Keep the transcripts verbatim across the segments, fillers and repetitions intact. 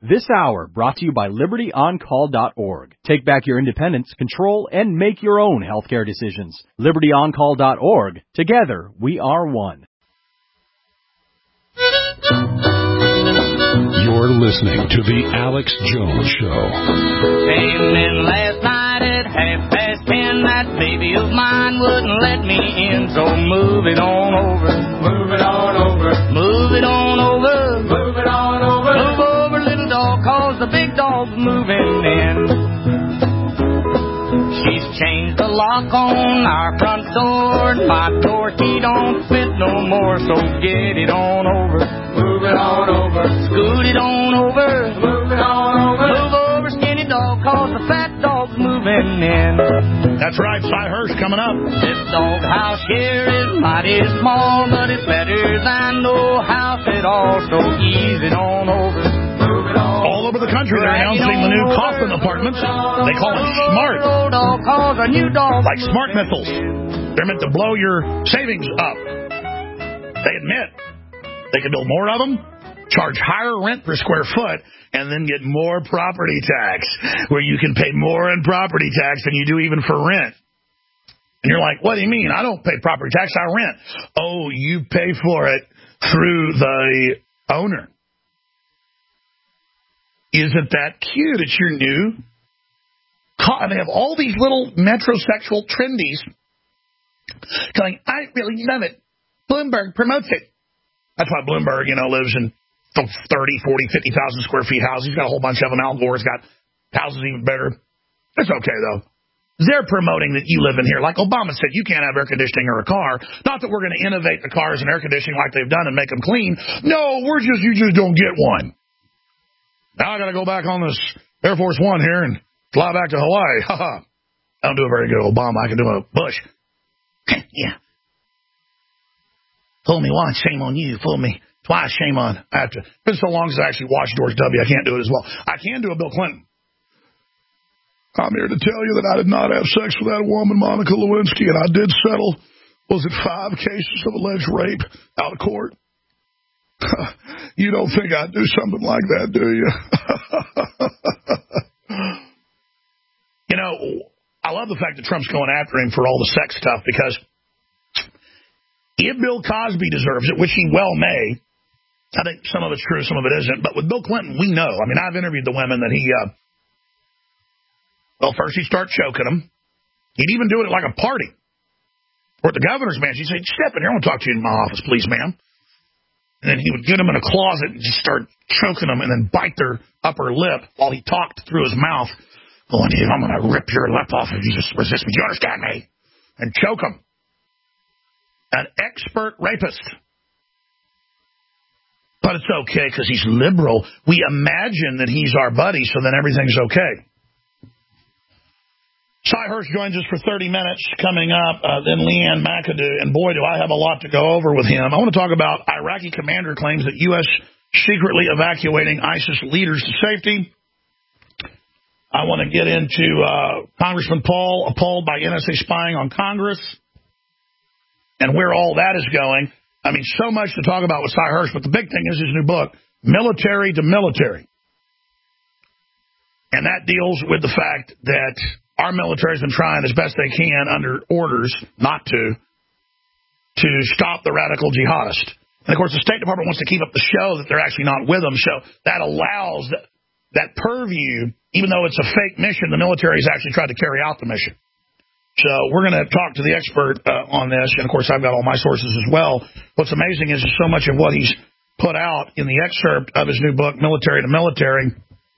This hour brought to you by Liberty On Call dot org. Take back your independence, control, and make your own healthcare decisions. Liberty On Call dot org. Together, we are one. You're listening to The Alex Jones Show. Came in last night at half past ten. That baby of mine wouldn't let me in, so move it on over. Move it on over. Move it on over. Move it on over. Move over, little dog, cause the big dog's moving in. She's changed the lock on our front door. My door key don't fit no more, so get it on over. Move it on over. Scoot it on over. Move it on over. Move over, skinny dog, cause the fat dog's moving in. That's right, Cy Hirsch coming up. This dog house here is mighty small, but it's better than no house at all, so ease it on over. Move it on. All over the country, they're announcing the new coffin apartments. They call them smart. Like smart missiles. They're meant to blow your savings up. They admit they can build more of them, charge higher rent per square foot, and then get more property tax, where you can pay more in property tax than you do even for rent. And you're like, what do you mean? I don't pay property tax, I rent. Oh, you pay for it through the owner. Isn't that cute? It's your new... And they have all these little metrosexual trendies going, I really love it. Bloomberg promotes it. That's why Bloomberg, you know, lives in thirty, forty, fifty thousand square feet houses. He's got a whole bunch of them. Al Gore's got houses even bigger. It's okay, though. They're promoting that you live in here. Like Obama said, you can't have air conditioning or a car. Not that we're going to innovate the cars and air conditioning like they've done and make them clean. No, we're just, you just don't get one. Now I got to go back on this Air Force One here and fly back to Hawaii. Ha ha. I don't do a very good Obama. I can do a Bush. Yeah. Fool me once, shame on you. Fool me twice, shame on. I have to. It's been so long since I actually watched George W. I can't do it as well. I can do a Bill Clinton. I'm here to tell you that I did not have sex with that woman, Monica Lewinsky, and I did settle, was it five cases of alleged rape out of court? You don't think I'd do something like that, do you? You know, I love the fact that Trump's going after him for all the sex stuff, because if Bill Cosby deserves it, which he well may, I think some of it's true, some of it isn't, but with Bill Clinton, we know. I mean, I've interviewed the women that he, uh, well, first he'd start choking them. He'd even do it at like a party. Or at the governor's mansion. He'd say, step in here, I want to talk to you in my office, please, ma'am. And then he would get them in a closet and just start choking them and then bite their upper lip while he talked through his mouth. Going, dude, I'm going to rip your lip off if you just resist me. Do you understand me? And choke them. An expert rapist. But it's okay because he's liberal. We imagine that he's our buddy, so then everything's okay. Cy Hirsch joins us for thirty minutes coming up, uh, then Leanne McAdoo, and boy, do I have a lot to go over with him. I want to talk about Iraqi commander claims that U S secretly evacuating ISIS leaders to safety. I want to get into uh, Congressman Paul appalled by N S A spying on Congress and where all that is going. I mean, so much to talk about with Cy Hirsch, but the big thing is his new book, Military to Military. And that deals with the fact that our military has been trying as best they can under orders not to, to stop the radical jihadists. And, of course, the State Department wants to keep up the show that they're actually not with them. So that allows that, that purview, even though it's a fake mission, the military has actually tried to carry out the mission. So we're going to talk to the expert uh, on this. And, of course, I've got all my sources as well. What's amazing is just so much of what he's put out in the excerpt of his new book, Military to Military,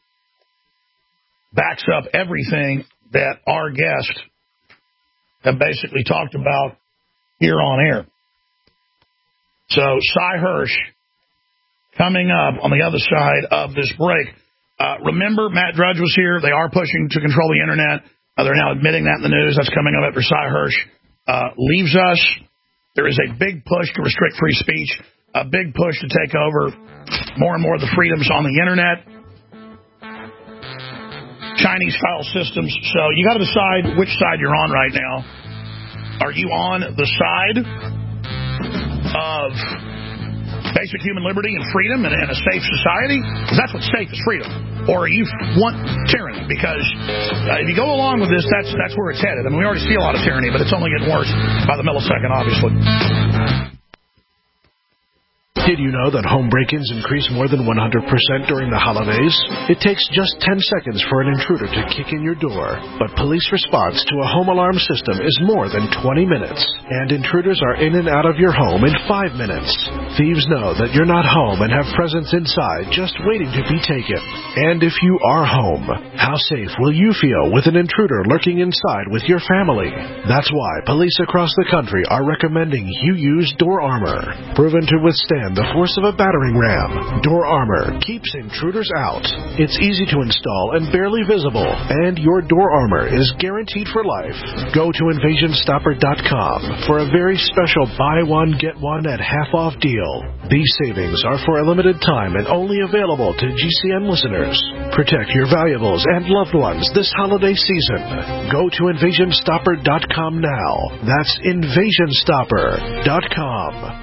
backs up everything that our guests have basically talked about here on air. So, Cy Hirsch, coming up on the other side of this break. Uh, remember, Matt Drudge was here. They are pushing to control the Internet. Uh, they're now admitting that in the news. That's coming up after Cy Hirsch uh, leaves us. There is a big push to restrict free speech, a big push to take over more and more of the freedoms on the Internet. Chinese file systems. So you got to decide which side you're on right now. Are you on the side of basic human liberty and freedom and, and a safe society? Because that's what's safe is freedom. Or you want tyranny? Because uh, if you go along with this, that's that's where it's headed. I mean, we already see a lot of tyranny, but it's only getting worse by the millisecond, obviously. Did you know that home break-ins increase more than one hundred percent during the holidays? It takes just ten seconds for an intruder to kick in your door, but police response to a home alarm system is more than twenty minutes, and intruders are in and out of your home in five minutes. Thieves know that you're not home and have presents inside just waiting to be taken. And if you are home, how safe will you feel with an intruder lurking inside with your family? That's why police across the country are recommending you use Door Armor, proven to withstand the force of a battering ram. Door Armor keeps intruders out. It's easy to install and barely visible, and your Door Armor is guaranteed for life. Go to invasion stopper dot com for a very special buy one, get one at half-off deal. These savings are for a limited time and only available to G C N listeners. Protect your valuables and loved ones this holiday season. Go to invasion stopper dot com now. That's invasion stopper dot com.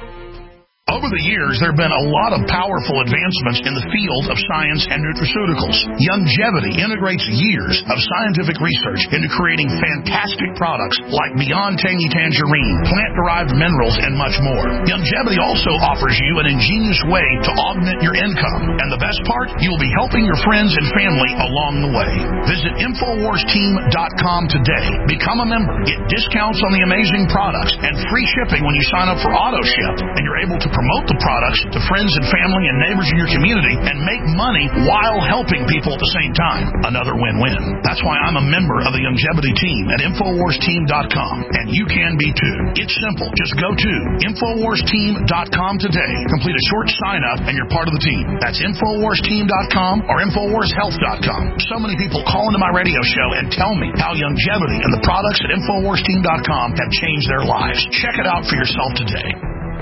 Over the years, there have been a lot of powerful advancements in the field of science and nutraceuticals. Youngevity integrates years of scientific research into creating fantastic products like Beyond Tangy Tangerine, plant-derived minerals, and much more. Youngevity also offers you an ingenious way to augment your income. And the best part, you will be helping your friends and family along the way. Visit infowars team dot com today. Become a member, get discounts on the amazing products, and free shipping when you sign up for AutoShip, and you're able to promote the products to friends and family and neighbors in your community and make money while helping people at the same time. Another win-win. That's why I'm a member of the Youngevity team at infowars team dot com, and you can be too. It's simple. Just go to infowars team dot com today. Complete a short sign-up, and you're part of the team. That's infowars team dot com or infowars health dot com. So many people call into my radio show and tell me how Youngevity and the products at infowars team dot com have changed their lives. Check it out for yourself today.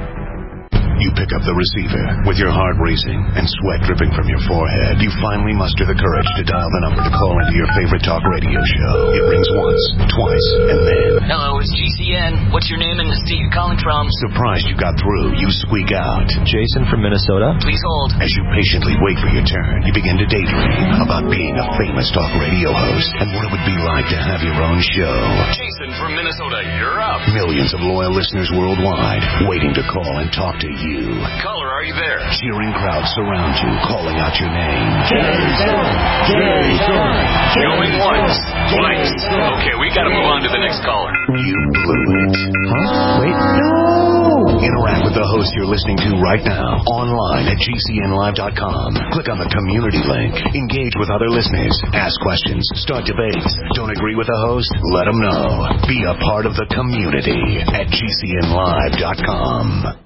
You pick up the receiver with your heart racing and sweat dripping from your forehead. You finally muster the courage to dial the number to call into your favorite talk radio show. It rings once, twice, and then... Hello, it's G C N. What's your name and the state you're calling from? Surprised you got through, you squeak out. Jason from Minnesota. Please hold. As you patiently wait for your turn, you begin to daydream about being a famous talk radio host and what it would be like to have your own show. Jason from Minnesota, you're up. Millions of loyal listeners worldwide waiting to call and talk to you. You. Caller, are you there? Cheering crowds surround you, calling out your name. Jason! Jason! Going once, twice. Okay, we gotta move on to the next caller. You blew it. Huh? Wait, no! Interact with the host you're listening to right now, online at G C N live dot com. Click on the community link. Engage with other listeners. Ask questions. Start debates. Don't agree with the host? Let them know. Be a part of the community at G C N live dot com.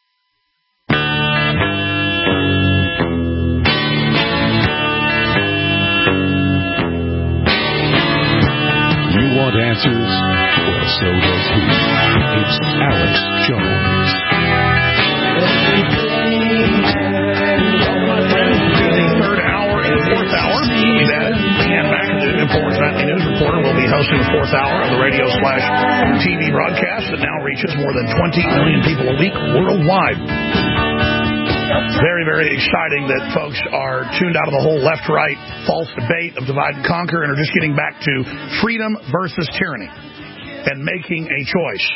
Want answers? Well, so does he. It's Alex Jones. Well, my friends, the third hour and fourth hour. We've added Leanne back, the Infowars Nightly News reporter, will be hosting the fourth hour of the radio slash T V broadcast that now reaches more than twenty million people a week worldwide. Very, very exciting that folks are tuned out of the whole left-right false debate of divide and conquer and are just getting back to freedom versus tyranny and making a choice.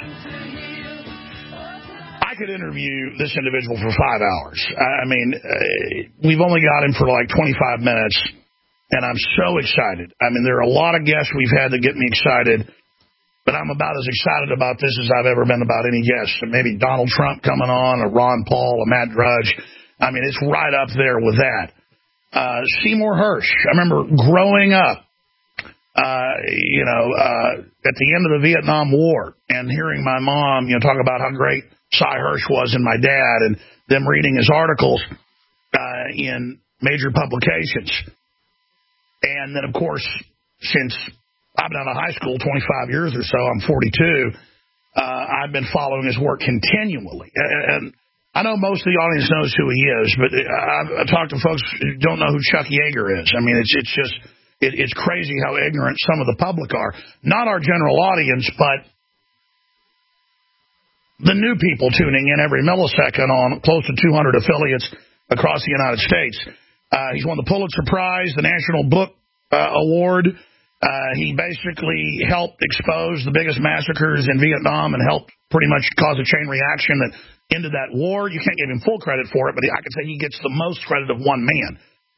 I could interview this individual for five hours. I mean, uh, we've only got him for like twenty-five minutes, and I'm so excited. I mean, there are a lot of guests we've had that get me excited, but I'm about as excited about this as I've ever been about any guest. Maybe Donald Trump coming on, a Ron Paul, a Matt Drudge. I mean, it's right up there with that. Uh, Seymour Hersh. I remember growing up, uh, you know, uh, at the end of the Vietnam War and hearing my mom, you know, talk about how great Cy Hersh was and my dad and them reading his articles uh, in major publications. And then, of course, since I've been out of high school twenty-five years or so, I'm forty-two, uh, I've been following his work continually. And, and I know most of the audience knows who he is, but I've, I've talked to folks who don't know who Chuck Yeager is. I mean, it's it's just, it, it's crazy how ignorant some of the public are. Not our general audience, but the new people tuning in every millisecond on close to two hundred affiliates across the United States. Uh, he's won the Pulitzer Prize, the National Book uh, Award. Uh, he basically helped expose the biggest massacres in Vietnam and helped pretty much cause a chain reaction that ended that war. You can't give him full credit for it, but I could say he gets the most credit of one man.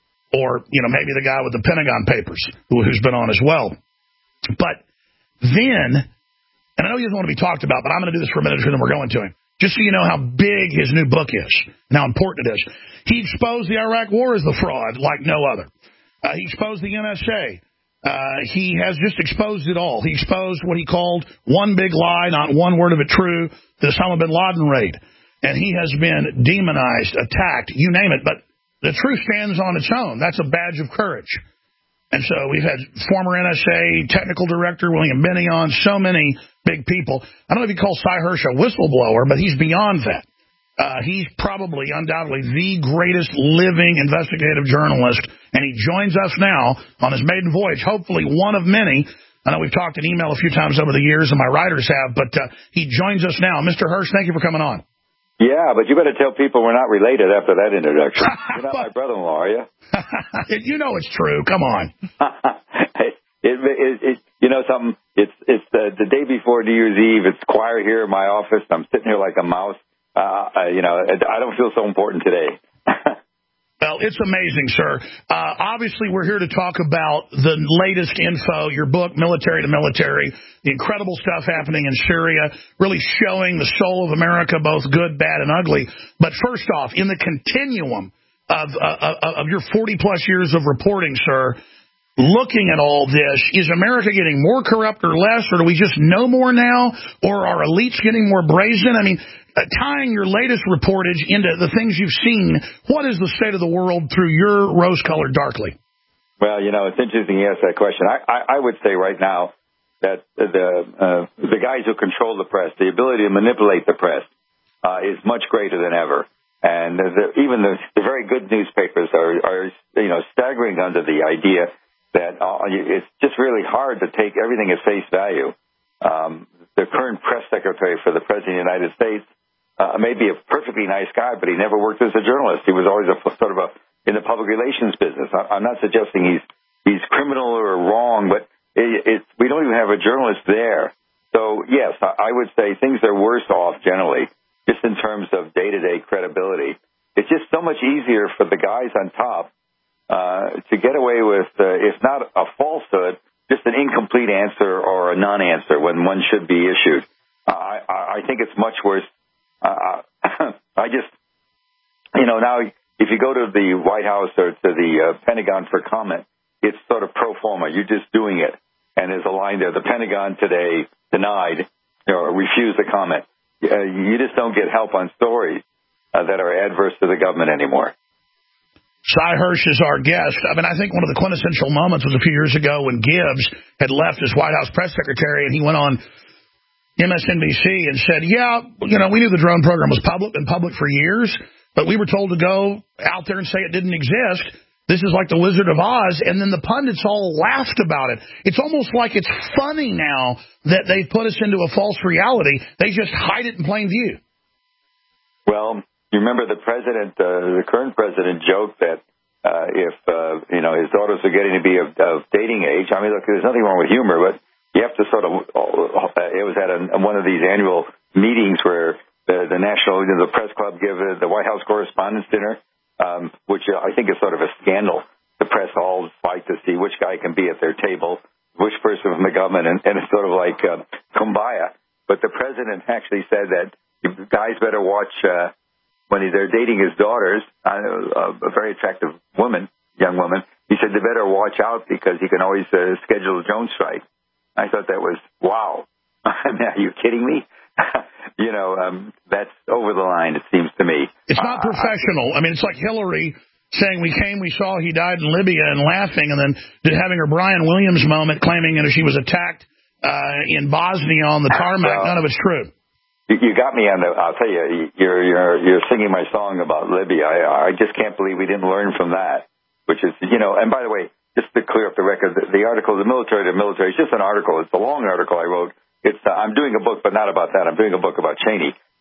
Or, you know, maybe the guy with the Pentagon Papers, who, who's been on as well. But then, and I know he doesn't want to be talked about, but I'm going to do this for a minute or two, then we're going to him. Just so you know how big his new book is and how important it is. He exposed the Iraq War as the fraud like no other. Uh, he exposed the N S A. Uh, he has just exposed it all. He exposed what he called one big lie, not one word of it true, the Osama bin Laden raid. And he has been demonized, attacked, you name it. But the truth stands on its own. That's a badge of courage. And so we've had former N S A technical director William Binney on, so many big people. I don't know if you call Cy Hirsch a whistleblower, but he's beyond that. Uh, he's probably, undoubtedly, the greatest living investigative journalist, and he joins us now on his maiden voyage, hopefully one of many. I know we've talked in email a few times over the years, and my writers have, but uh, he joins us now. Mister Hirsch, thank you for coming on. Yeah, but you better tell people we're not related after that introduction. You're not my brother-in-law, are you? You know it's true. Come on. it, it, it, you know something? It's it's the, the day before New Year's Eve. It's quiet here in my office. I'm sitting here like a mouse. Uh, you know, I don't feel so important today. Well, it's amazing, sir. Uh, obviously, we're here to talk about the latest info, your book, Military to Military, the incredible stuff happening in Syria, really showing the soul of America, both good, bad, and ugly. But first off, in the continuum of, uh, of your forty-plus years of reporting, sir, looking at all this, is America getting more corrupt or less, or do we just know more now, or are elites getting more brazen? I mean, uh, tying your latest reportage into the things you've seen, what is the state of the world through your rose-colored darkly? Well, you know, it's interesting you ask that question. I, I, I would say right now that the uh, the guys who control the press, the ability to manipulate the press, uh, is much greater than ever. And the, even the, the very good newspapers are, are, you know, staggering under the idea that uh, it's just really hard to take everything at face value. Um, the current press secretary for the President of the United States uh, may be a perfectly nice guy, but he never worked as a journalist. He was always a sort of a in the public relations business. I, I'm not suggesting he's he's criminal or wrong, but it, it, we don't even have a journalist there. So, yes, I, I would say things are worse off generally, just in terms of day-to-day credibility. It's just so much easier for the guys on top Uh, to get away with, uh, if not a falsehood, just an incomplete answer or a non-answer when one should be issued. Uh, I, I think it's much worse. Uh, I just, you know, now if you go to the White House or to the uh, Pentagon for comment, it's sort of pro forma. You're just doing it. And there's a line there, the Pentagon today denied or refused the comment. Uh, you just don't get help on stories uh, that are adverse to the government anymore. Cy Hirsch is our guest. I mean, I think one of the quintessential moments was a few years ago when Gibbs had left as White House press secretary, and he went on M S N B C and said, yeah, you know, we knew the drone program was public, been public for years, but we were told to go out there and say it didn't exist. This is like the Wizard of Oz. And then the pundits all laughed about it. It's almost like it's funny now that they've put us into a false reality. They just hide it in plain view. Well, you remember the president, uh, the current president joked that uh, if, uh, you know, his daughters are getting to be of, of dating age, I mean, look, there's nothing wrong with humor, but you have to sort of, uh, it was at a, one of these annual meetings where the, the National, you know, the press club give uh, the White House Correspondents' Dinner, um, which I think is sort of a scandal. The press all fight to see which guy can be at their table, which person from the government, and, and it's sort of like uh, kumbaya. But the president actually said that you guys better watch uh, when they're dating his daughters, uh, a very attractive woman, young woman. He said they better watch out because he can always uh, schedule a drone strike. I thought that was, wow. I mean, are you kidding me? You know, um, that's over the line, it seems to me. It's not uh, professional. I mean, it's like Hillary saying we came, we saw he died in Libya and laughing, and then having her Brian Williams moment claiming that she was attacked uh, in Bosnia on the tarmac. Well, none of it's true. You got me on the, I'll tell you, you're, you're, you're singing my song about Libya. I, I just can't believe we didn't learn from that, which is, you know, and by the way, just to clear up the record, the, the article, the military to military, it's just an article. It's a long article I wrote. It's, uh, I'm doing a book, but not about that. I'm doing a book about Cheney.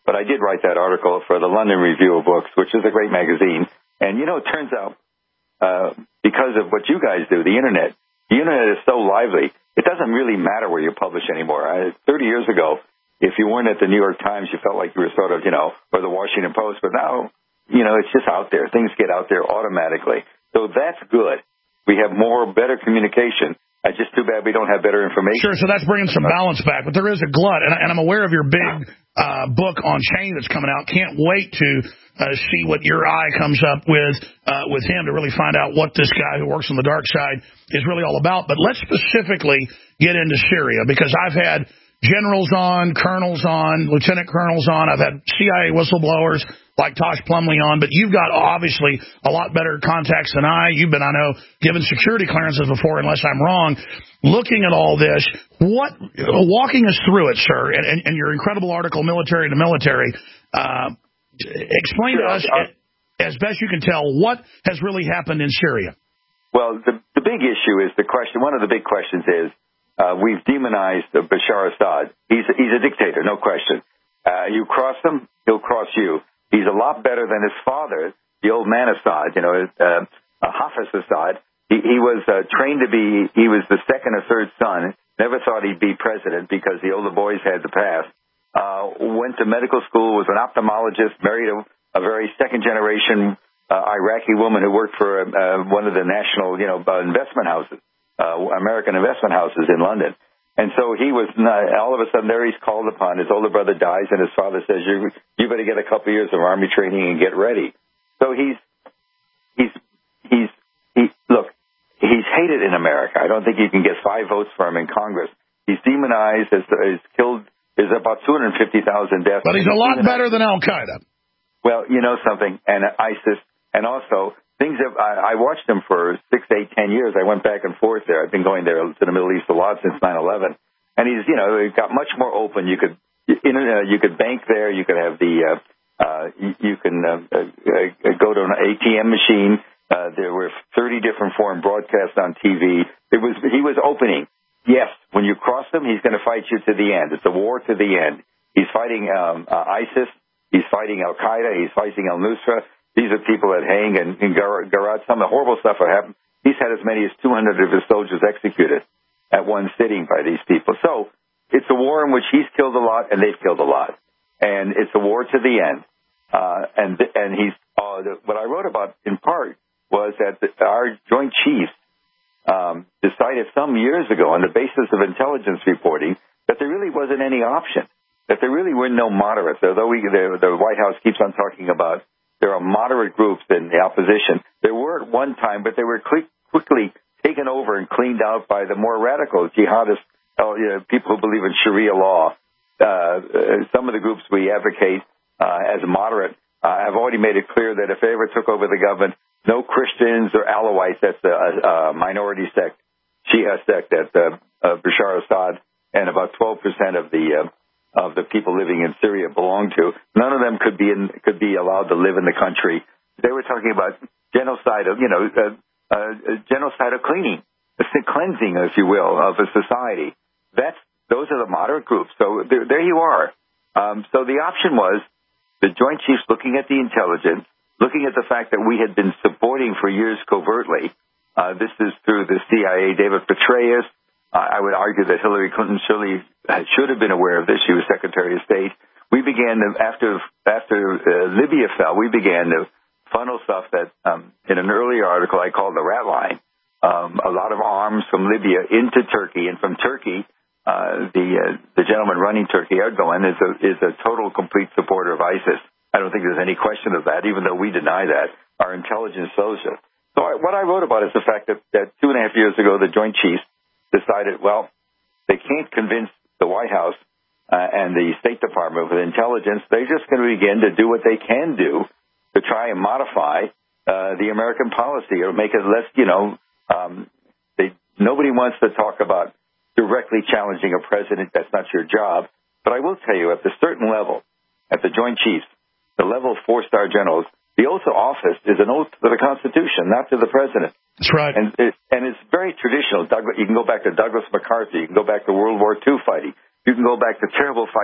but I did write that article for the London Review of Books, which is a great magazine. And, you know, it turns out, uh, because of what you guys do, the Internet, the Internet is so lively, it doesn't really matter where you publish anymore. I, thirty years ago, if you weren't at the New York Times, you felt like you were sort of, you know, or the Washington Post. But now, you know, it's just out there. Things get out there automatically. So that's good. We have more, better communication. It's just too bad we don't have better information. Sure, so that's bringing some balance back. But there is a glut, and, and I'm aware of your big uh, book on Cheney that's coming out. Can't wait to uh, see what your eye comes up with uh, with him to really find out what this guy who works on the dark side is really all about. But let's specifically get into Syria, because I've had generals on, colonels on, lieutenant colonels on. I've had C I A whistleblowers like Tosh Plumley on, but you've got obviously a lot better contacts than I. You've been, I know, given security clearances before, unless I'm wrong. Looking at all this, what, walking us through it, sir, and, and, and your incredible article, Military to Military, uh, explain to us, as best you can tell, what has really happened in Syria. Well, the, the big issue is the question, one of the big questions is, uh, we've demonized uh, Bashar Assad. He's, he's a dictator, no question. Uh, you cross him, he'll cross you. He's a lot better than his father, the old man Assad, you know, uh, uh, Hafiz Assad. He, he was uh, trained to be, he was the second or third son, never thought he'd be president because the older boys had the past. Uh, went to medical school, was an ophthalmologist, married a, a very second-generation uh, Iraqi woman who worked for uh, one of the national, you know, uh, investment houses, uh, American investment houses in London. And so he was not, all of a sudden there he's called upon. His older brother dies, and his father says, you, you better get a couple years of army training and get ready. So he's, he's, he's, he, look, he's hated in America. I don't think you can get five votes for him in Congress. He's demonized, has, has killed, there's about two hundred fifty thousand deaths. But he's a lot better than Al-Qaeda. Well, you know something, and ISIS, and also things that I, I watched him for six, eight, ten years. I went back and forth there. I've been going there to the Middle East a lot since nine eleven. And he's, you know, it got much more open. You could, you know, you could bank there. You could have the, uh, uh, you, you can uh, uh, go to an A T M machine. Uh, there were thirty different foreign broadcasts on T V. It was, he was opening. Yes, when you cross him, he's going to fight you to the end. It's a war to the end. He's fighting um, uh, ISIS. He's fighting Al-Qaeda. He's fighting al-Nusra. These are people that hang and, and Garat. Some of the horrible stuff that happened. He's had as many as two hundred of his soldiers executed at one sitting by these people. So it's a war in which he's killed a lot and they've killed a lot. And it's a war to the end. Uh, and and he's uh, the, what I wrote about in part was that the, our Joint Chiefs um, decided some years ago on the basis of intelligence reporting that there really wasn't any option, that there really were no moderates. Although we, the, the White House keeps on talking about there are moderate groups in the opposition. There were at one time, but they were quick, quickly taken over and cleaned out by the more radical jihadists, uh, you know, people who believe in Sharia law. Uh, some of the groups we advocate uh, as moderate uh, have already made it clear that if they ever took over the government, no Christians or Alawites, that's a, a minority sect, Shia sect that uh, uh, Bashar Assad and about twelve percent of the uh, of the people living in Syria belong to. None of them could be in, could be allowed to live in the country. They were talking about genocide of, you know, uh, uh, genocide of cleaning, cleansing, if you will, of a society. That's those are the moderate groups. So there, there you are. Um, so the option was the Joint Chiefs looking at the intelligence, looking at the fact that we had been supporting for years covertly. Uh, this is through the C I A, David Petraeus. Uh, I would argue that Hillary Clinton surely should have been aware of this. She was Secretary of State. We began to, after after uh, Libya fell, we began to funnel stuff that um, in an earlier article I called the rat line. Um, a lot of arms from Libya into Turkey, and from Turkey, uh, the uh, the gentleman running Turkey, Erdogan, is a is a total complete supporter of ISIS. I don't think there's any question of that, even though we deny that. Our intelligence shows it. So I, what I wrote about is the fact that, that two and a half years ago, the Joint Chiefs decided, well, they can't convince the White House uh, and the State Department with intelligence. They're just going to begin to do what they can do to try and modify uh, the American policy or make it less, you know, um, they, nobody wants to talk about directly challenging a president. That's not your job. But I will tell you, at a certain level, at the Joint Chiefs, the level of four-star generals, the oath of office is an oath to the Constitution, not to the president. That's right. And, it, and it's very traditional. Douglas, you can go back to Douglas MacArthur. You can go back to World War Two fighting. You can go back to terrible fighting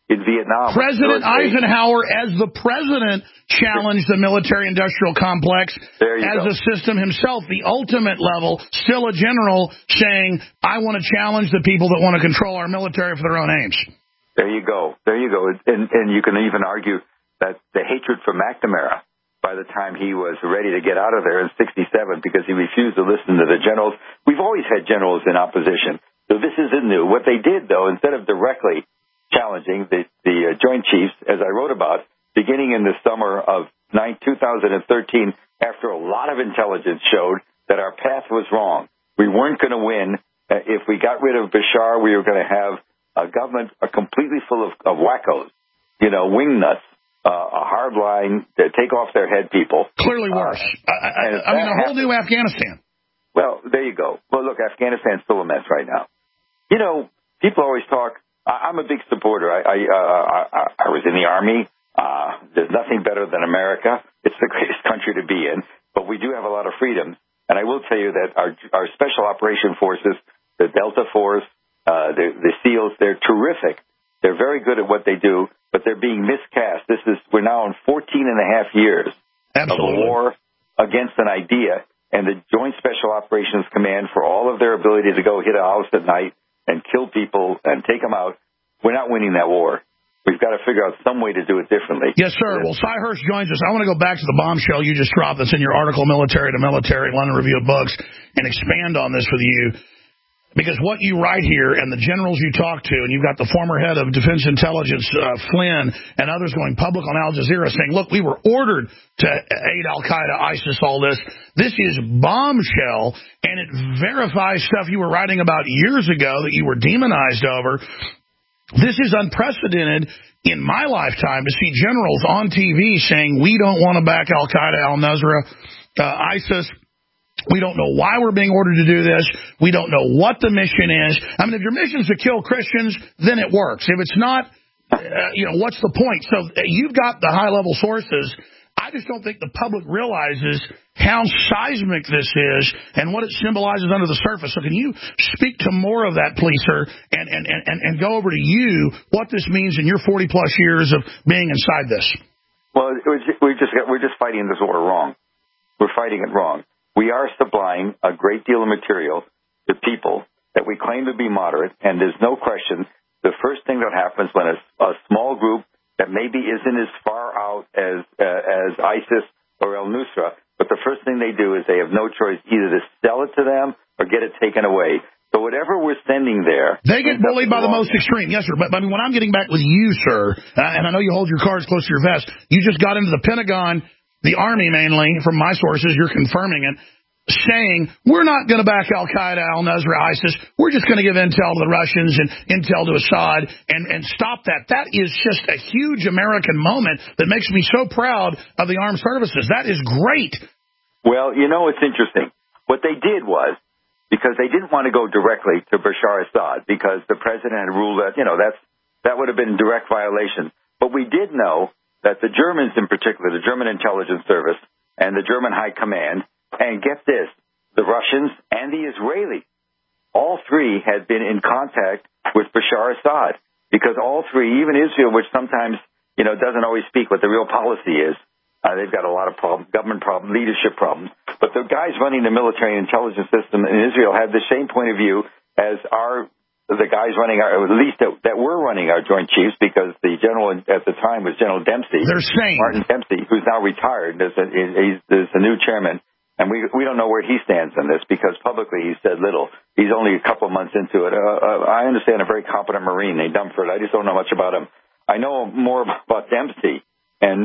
in Vietnam. President Eisenhower, as the president, challenged the military-industrial complex as go. a system himself, the ultimate level, still a general saying, I want to challenge the people that want to control our military for their own aims. There you go. There you go. And, and you can even argue that the hatred for McNamara, by the time he was ready to get out of there in sixty-seven because he refused to listen to the generals. We've always had generals in opposition. So this isn't new. What they did, though, instead of directly challenging the, the uh, Joint Chiefs, as I wrote about, beginning in the summer of two thousand thirteen, after a lot of intelligence showed that our path was wrong. We weren't going to win. Uh, if we got rid of Bashar, we were going to have a government uh, completely full of, of wackos, you know, wingnuts, uh, a hard line, to take off their head people. Clearly worse. Uh, I, I, I mean, a whole new Afghanistan. Well, there you go. Well, look, Afghanistan's still a mess right now. You know, people always talk. I'm a big supporter. I, I, uh, I, I was in the Army. Uh, there's nothing better than America. It's the greatest country to be in. But we do have a lot of freedom. And I will tell you that our, our Special Operation Forces, the Delta Force, uh, the, the SEALs, they're terrific. They're very good at what they do, but they're being miscast. This is we're now in fourteen and a half years Absolutely. of a war against an idea. And the Joint Special Operations Command, for all of their ability to go hit a house at night and kill people and take them out, we're not winning that war. We've got to figure out some way to do it differently. Yes, sir. Well, Cy Hirsch joins us. I want to go back to the bombshell you just dropped that's in your article, Military to Military, London Review of Books, and expand on this with you. Because what you write here and the generals you talk to, and you've got the former head of Defense Intelligence, uh, Flynn, and others going public on Al Jazeera saying, look, we were ordered to aid Al-Qaeda, ISIS, all this. This is bombshell, and it verifies stuff you were writing about years ago that you were demonized over. This is unprecedented in my lifetime to see generals on T V saying we don't want to back Al-Qaeda, Al-Nusra, uh, ISIS. We don't know why we're being ordered to do this. We don't know what the mission is. I mean, if your mission is to kill Christians, then it works. If it's not, uh, you know, what's the point? So uh, you've got the high-level sources. I just don't think the public realizes how seismic this is and what it symbolizes under the surface. So can you speak to more of that, please, sir, and, and, and, and go over to you what this means in your forty-plus years of being inside this? Well, we're just, we're just fighting this war wrong. We're fighting it wrong. We are supplying a great deal of material to people that we claim to be moderate, and there's no question the first thing that happens when a, a small group that maybe isn't as far out as uh, as ISIS or al-Nusra, but the first thing they do is they have no choice either to sell it to them or get it taken away. So whatever we're sending there... They get bullied by the most extreme. Yes, sir. But I mean, when I'm getting back with you, sir, uh, and I know you hold your cards close to your vest, you just got into the Pentagon, the Army mainly, from my sources, you're confirming it, saying, we're not going to back Al-Qaeda, Al-Nusra, ISIS. We're just going to give intel to the Russians and intel to Assad and, and stop that. That is just a huge American moment that makes me so proud of the armed services. That is great. Well, you know, it's interesting. What they did was, because they didn't want to go directly to Bashar Assad, because the president had ruled that, you know, that's, that would have been direct violation. But we did know that the Germans in particular, the German intelligence service and the German high command, and get this, the Russians and the Israelis, all three had been in contact with Bashar Assad, because all three, even Israel, which sometimes, you know, doesn't always speak what the real policy is, uh, they've got a lot of problems, government problems, leadership problems, but the guys running the military intelligence system in Israel had the same point of view as our, the guys running our, at least that, that were running our Joint Chiefs, because the general at the time was General Dempsey. They're sane. Martin Dempsey, who's now retired, there's a, he's, there's a new chairman. And we we don't know where he stands on this, because publicly he said little. He's only a couple of months into it. Uh, uh, I understand a very competent Marine named Dumford. I just don't know much about him. I know more about Dempsey. And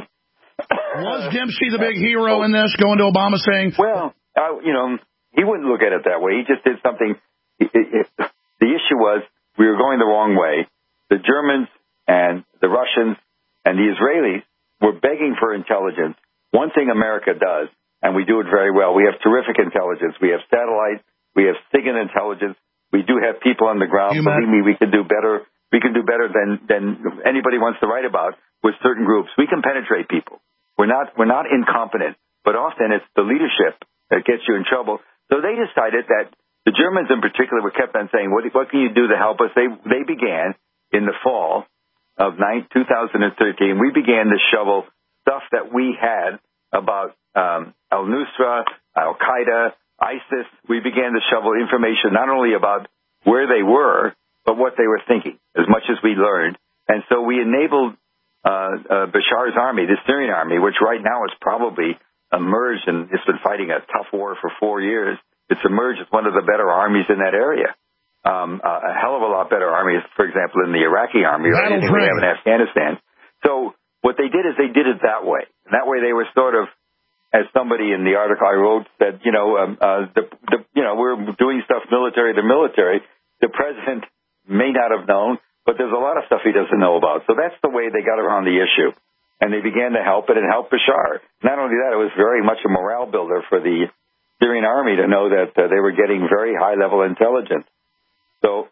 was Dempsey the big hero in this, going to Obama saying? Well, uh, you know, he wouldn't look at it that way. He just did something. It, it, the issue was we were going the wrong way. The Germans and the Russians and the Israelis were begging for intelligence. One thing America does, and we do it very well, we have terrific intelligence. We have satellite. We have SIGINT intelligence. We do have people on the ground. You Believe me, we can do better. We can do better than, than anybody wants to write about with certain groups. We can penetrate people. We're not, we're not incompetent, but often it's the leadership that gets you in trouble. So they decided that the Germans in particular were kept on saying, what, what can you do to help us? They, they began in the fall of two thousand thirteen, we began to shovel stuff that we had about um, al-Nusra, Al-Qaeda, ISIS. We began to shovel information not only about where they were, but what they were thinking, as much as we learned. And so we enabled uh, uh, Bashar's army, the Syrian army, which right now is probably emerged and it's been fighting a tough war for four years. It's emerged as one of the better armies in that area. Um, uh, a hell of a lot better armies, for example, in the Iraqi army or anything we have in Afghanistan. So what they did is they did it that way. And that way they were sort of, as somebody in the article I wrote said, you know, um, uh, the, the, you know, we're doing stuff military to military. The president may not have known, but there's a lot of stuff he doesn't know about. So that's the way they got around the issue. And they began to help it and help Bashar. Not only that, it was very much a morale builder for the Syrian army to know that uh, they were getting very high-level intelligence. So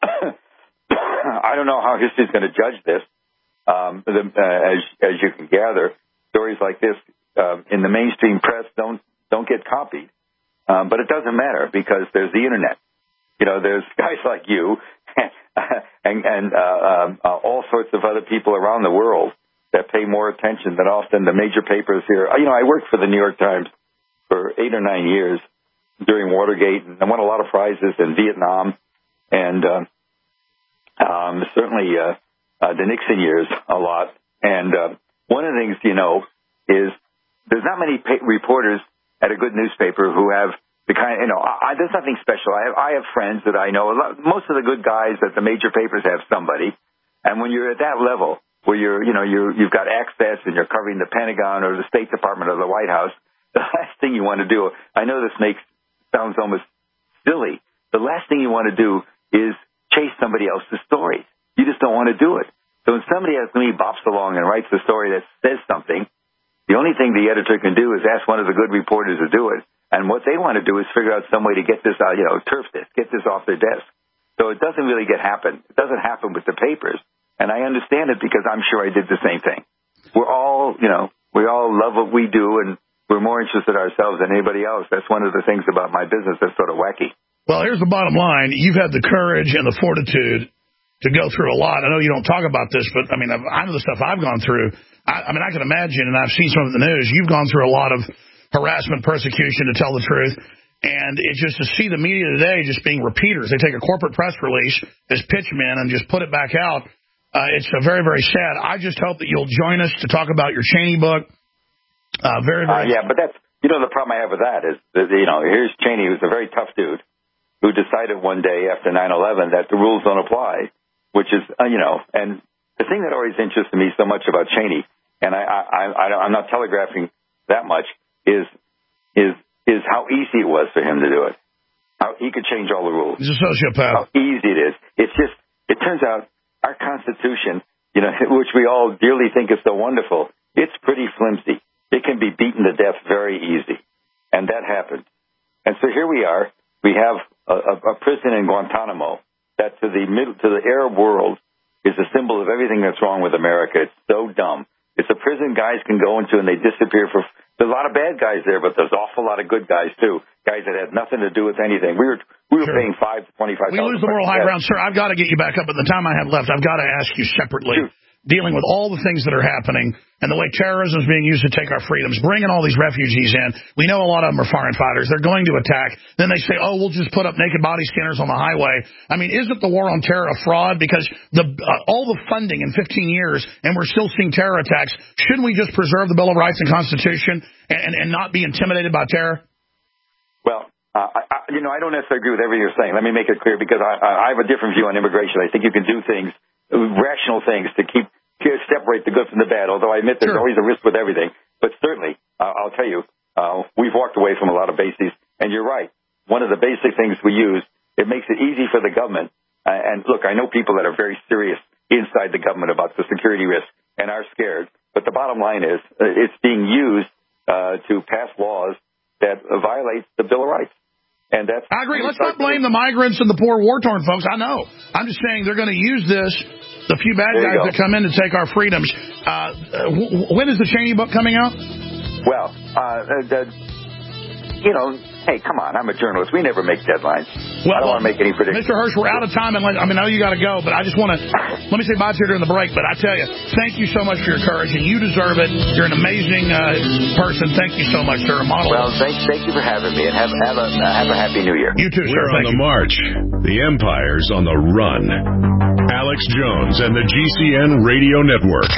I don't know how history is going to judge this. Um, the, uh, as, as you can gather, stories like this um, in the mainstream press don't don't get copied. Um, but it doesn't matter because there's the Internet. You know, there's guys like you and, and uh, um, uh, all sorts of other people around the world that pay more attention than often the major papers here. You know, I worked for the New York Times for eight or nine years during Watergate, and I won a lot of prizes in Vietnam. And uh, um, certainly uh, uh, the Nixon years a lot. And uh, one of the things, you know, is there's not many pa- reporters at a good newspaper who have the kind, you know, I, there's nothing special. I have, I have friends that I know. A lot, most of the good guys at the major papers have somebody. And when you're at that level where you're, you know, you're, you've got access and you're covering the Pentagon or the State Department or the White House, the last thing you want to do, I know this makes sounds almost silly. The last thing you want to do is chase somebody else's story. You just don't want to do it. So when somebody like me bops along and writes a story that says something, the only thing the editor can do is ask one of the good reporters to do it. And what they want to do is figure out some way to get this out, you know, turf this, get this off their desk. So it doesn't really get happen. It doesn't happen with the papers. And I understand it because I'm sure I did the same thing. We're all, you know, we all love what we do and we're more interested ourselves than anybody else. That's one of the things about my business that's sort of wacky. Well, here's the bottom line. You've had the courage and the fortitude to go through a lot. I know you don't talk about this, but, I mean, I've, I know the stuff I've gone through. I, I mean, I can imagine, and I've seen some of the news, you've gone through a lot of harassment, persecution, to tell the truth. And it's just to see the media today just being repeaters. They take a corporate press release, this pitchman, and just put it back out. Uh, it's uh, very, very sad. I just hope that you'll join us to talk about your Cheney book. Uh, very, very. Uh, yeah, but that's, you know, the problem I have with that is, that, you know, here's Cheney, who's a very tough dude, who decided one day after nine eleven that the rules don't apply, which is, uh, you know, and the thing that always interested me so much about Cheney, and I, I, I, I'm not telegraphing that much, is is is how easy it was for him to do it. How he could change all the rules. He's a sociopath. How easy it is. It's just, it turns out our Constitution, you know, which we all dearly think is so wonderful, it's pretty flimsy. It can be beaten to death very easy. And that happened. And so here we are. We have a, a prison in Guantanamo that to the middle, to the Arab world is a symbol of everything that's wrong with America. It's so dumb. It's a prison guys can go into and they disappear for. There's a lot of bad guys there, but there's an awful lot of good guys too. Guys that had nothing to do with anything. We were we were sure. paying five to twenty-five. We lose the moral high ground, sir. I've got to get you back up. But the time I have left, I've got to ask you separately. Sure. Dealing with all the things that are happening and the way terrorism is being used to take our freedoms, bringing all these refugees in. We know a lot of them are foreign fighters. They're going to attack. Then they say, oh, we'll just put up naked body scanners on the highway. I mean, isn't the war on terror a fraud? Because the uh, all the funding in fifteen years and we're still seeing terror attacks. Shouldn't we just preserve the Bill of Rights and Constitution and, and, and not be intimidated by terror? Well, uh, I, you know, I don't necessarily agree with everything you're saying. Let me make it clear because I, I have a different view on immigration. I think you can do things, rational things to keep separate the good from the bad, although I admit there's sure. always a risk with everything. But certainly, uh, I'll tell you, uh, we've walked away from a lot of bases, and you're right. One of the basic things we use, it makes it easy for the government. Uh, and look, I know people that are very serious inside the government about the security risk and are scared. But the bottom line is uh, it's being used uh, to pass laws that uh, violate the Bill of Rights. And that's I agree. Let's not blame the migrants and the poor war-torn folks. I know. I'm just saying they're going to use this, the few bad guys that come in to take our freedoms. Uh, w- when is the Cheney book coming out? Well, uh, the, you know, Hey, come on. I'm a journalist. We never make deadlines. Well, I don't want to make any predictions. Mister Hirsch, we're out of time. And I mean, I know you got to go, but I just want to let me say bye to you during the break. But I tell you, thank you so much for your courage, and you deserve it. You're an amazing uh, person. Thank you so much, sir. A model. Well, thank, thank you for having me, and have, have, a, uh, have a happy New Year. You too, sir. We're on the you. march. The empire's on the run. Alex Jones and the G C N Radio Network.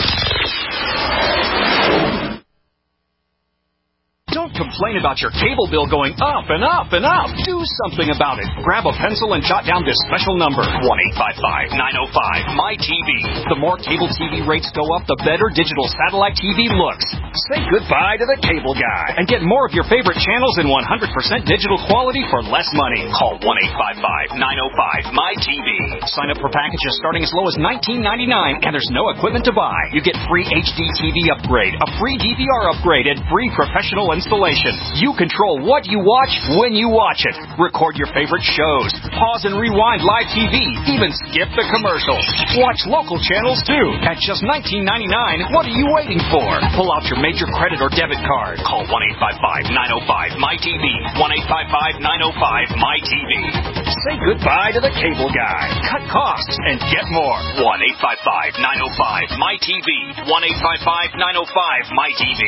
Don't complain about your cable bill going up and up and up. Do something about it. Grab a pencil and jot down this special number, one eight five five, nine oh five, M Y T V. The more cable T V rates go up, the better digital satellite T V looks. Say goodbye to the cable guy and get more of your favorite channels in one hundred percent digital quality for less money. Call one eight five five, nine oh five, M Y T V. Sign up for packages starting as low as nineteen ninety-nine, and there's no equipment to buy. You get free H D T V upgrade, a free D V R upgrade, and free professional installation. You control what you watch when you watch it. Record your favorite shows. Pause and rewind live T V. Even skip the commercials. Watch local channels too. At just nineteen ninety-nine, what are you waiting for? Pull out your major credit or debit card. Call one eight five five, nine oh five, M Y T V. one eight five five, nine oh five, M Y T V. Say goodbye to the cable guy. Cut costs and get more. one eight five five, nine oh five, M Y T V. one eight five five, nine oh five, M Y T V.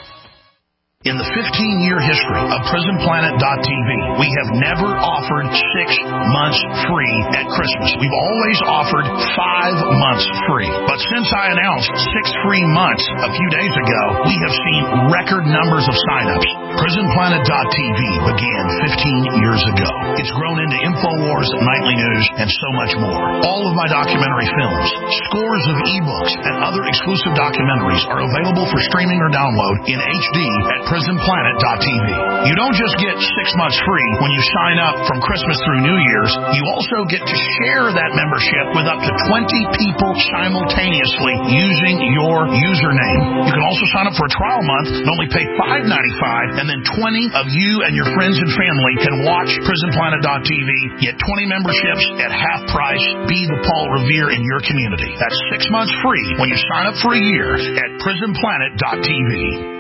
In the fifteen-year history of Prison Planet dot T V, we have never offered six months free at Christmas. We've always offered five months free. But since I announced six free months a few days ago, we have seen record numbers of signups. Prison Planet dot T V began fifteen years ago. It's grown into InfoWars, Nightly News, and so much more. All of my documentary films, scores of ebooks, and other exclusive documentaries are available for streaming or download in H D at Prison Planet dot T V. You don't just get six months free when you sign up from Christmas through New Year's. You also get to share that membership with up to twenty people simultaneously using your username. You can also sign up for a trial month and only pay five ninety-five, and then twenty of you and your friends and family can watch Prison Planet dot T V. Get twenty memberships at half price. Be the Paul Revere in your community. That's six months free when you sign up for a year at Prison Planet dot T V.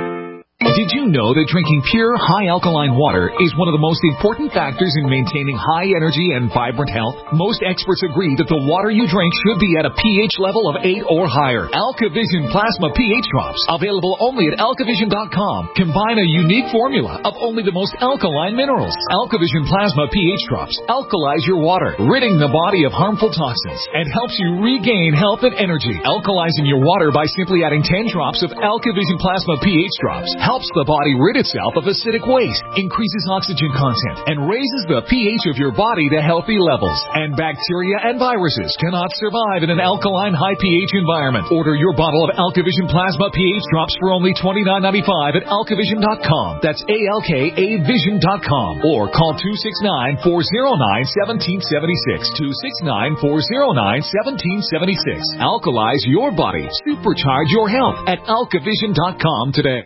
Did you know that drinking pure, high alkaline water is one of the most important factors in maintaining high energy and vibrant health? Most experts agree that the water you drink should be at a pH level of eight or higher. AlkaVision Plasma pH Drops, available only at alkavision dot com, combine a unique formula of only the most alkaline minerals. AlkaVision Plasma pH Drops alkalize your water, ridding the body of harmful toxins, and helps you regain health and energy. Alkalizing your water by simply adding ten drops of AlkaVision Plasma pH Drops helps the body rid itself of acidic waste, increases oxygen content, and raises the pH of your body to healthy levels. And bacteria and viruses cannot survive in an alkaline high pH environment. Order your bottle of AlkaVision Plasma pH Drops for only twenty-nine ninety-five at alkavision dot com. That's A L K A vision dot com. Or call two six nine, four oh nine, one seven seven six. two six nine, four oh nine, one seven seven six. Alkalize your body. Supercharge your health at alkavision dot com today.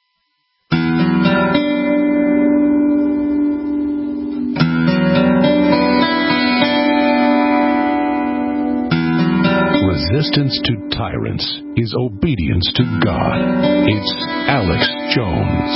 Resistance to tyrants is obedience to God. It's Alex Jones.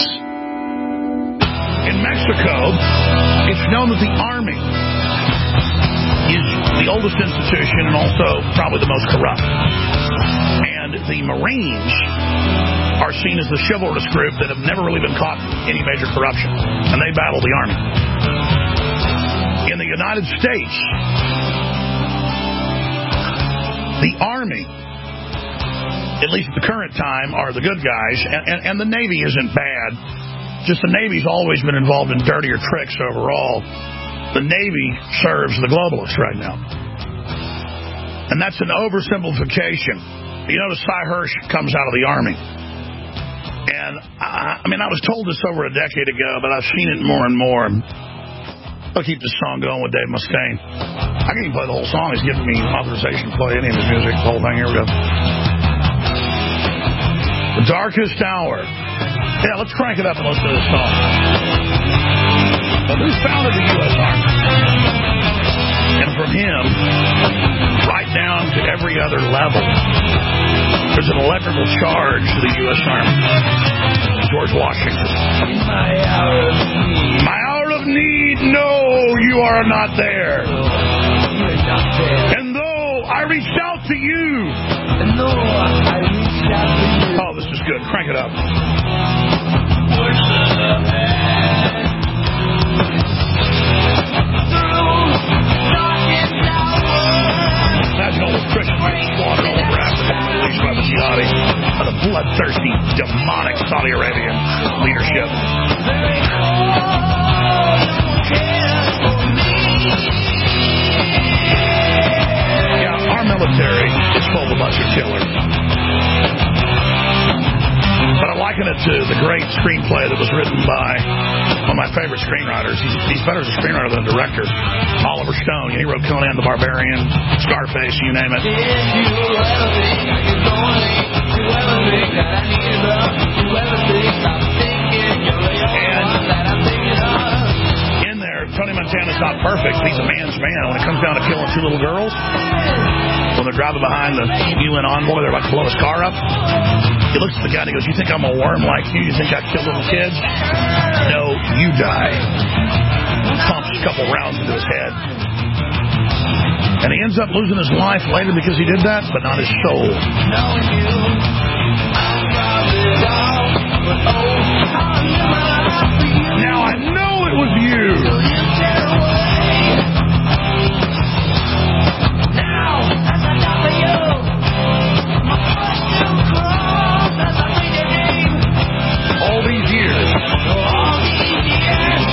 In Mexico, it's known that the Army is the oldest institution and also probably the most corrupt. And the Marines are seen as the chivalrous group that have never really been caught in any major corruption. And they battle the Army. In the United States, the Army, at least at the current time, are the good guys, and, and, and the Navy isn't bad. Just the Navy's always been involved in dirtier tricks overall. The Navy serves the globalists right now. And that's an oversimplification. You notice Cy Hirsch comes out of the Army. And, I, I mean, I was told this over a decade ago, but I've seen it more and more. I'll keep this song going with Dave Mustaine. I can even play the whole song. He's giving me authorization to play any of his music, the whole thing. Here we go. The Darkest Hour. Yeah, let's crank it up and listen to this song. Well, who founded the U S Army? And from him, right down sung to every other level. There's an electrical charge to the U S Army. George Washington. My hour of need. My hour of need, no, you are not there. You're not there. And though I reached out to you. And though I reached out to you. Oh, this is good. Crank it up. Imagine all the Christians being slaughtered all over Africa and Middle East by the jihadi, by the bloodthirsty, demonic Saudi Arabian leadership. Yeah, our military is full of a bunch of killers. But I liken it to the great screenplay that was written by one of my favorite screenwriters. He's, he's better as a screenwriter than a director. Oliver Stone. He wrote Conan the Barbarian, Scarface, you name it. And in there, Tony Montana's not perfect. He's a man's man. When it comes down to killing two little girls, when they're driving behind the U N envoy, they're about to blow his car up. He looks at the guy and he goes, you think I'm a worm like you? You think I kill little kids? No, you die. Pumps a couple rounds into his head. And he ends up losing his life later because he did that, but not his soul. Now I know it was you. Now, as I die for you, my first two cross as I read your name. All these years. All these years.